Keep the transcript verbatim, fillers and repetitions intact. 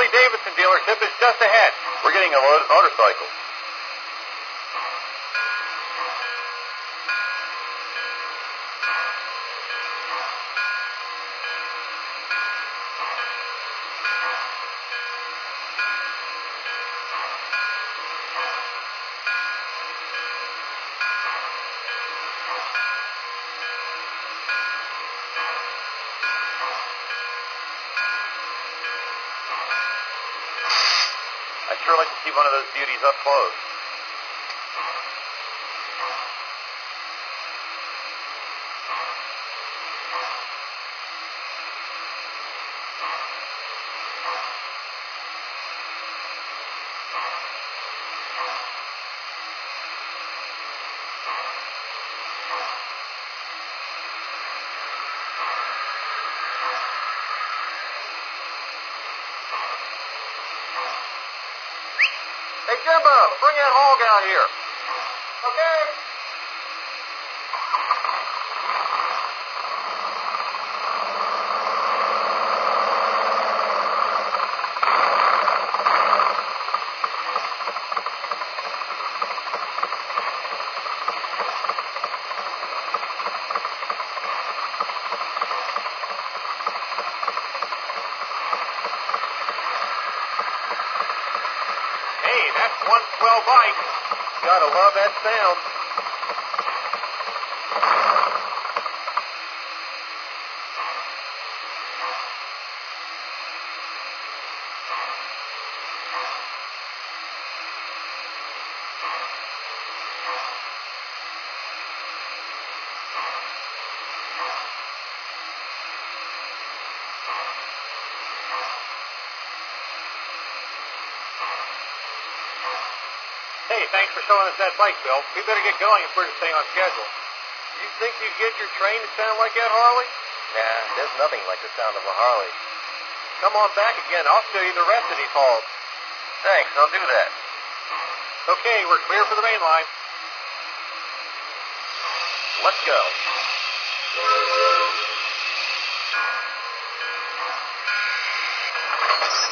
Harley-Davidson dealership is just ahead. We're getting a load of motorcycles. I'd sure like to see one of those beauties up close. Hey, Jimbo, bring that hog out here. Okay. Hey, that's one swell bite. Gotta love that sound. Hey, thanks for showing us that bike, Bill. We better get going if we're to stay on schedule. You think you get your train to sound like that, Harley? Nah, there's nothing like the sound of a Harley. Come on back again. I'll show you the rest of these halls. Thanks, I'll do that. Okay, we're clear for the main line. Let's go.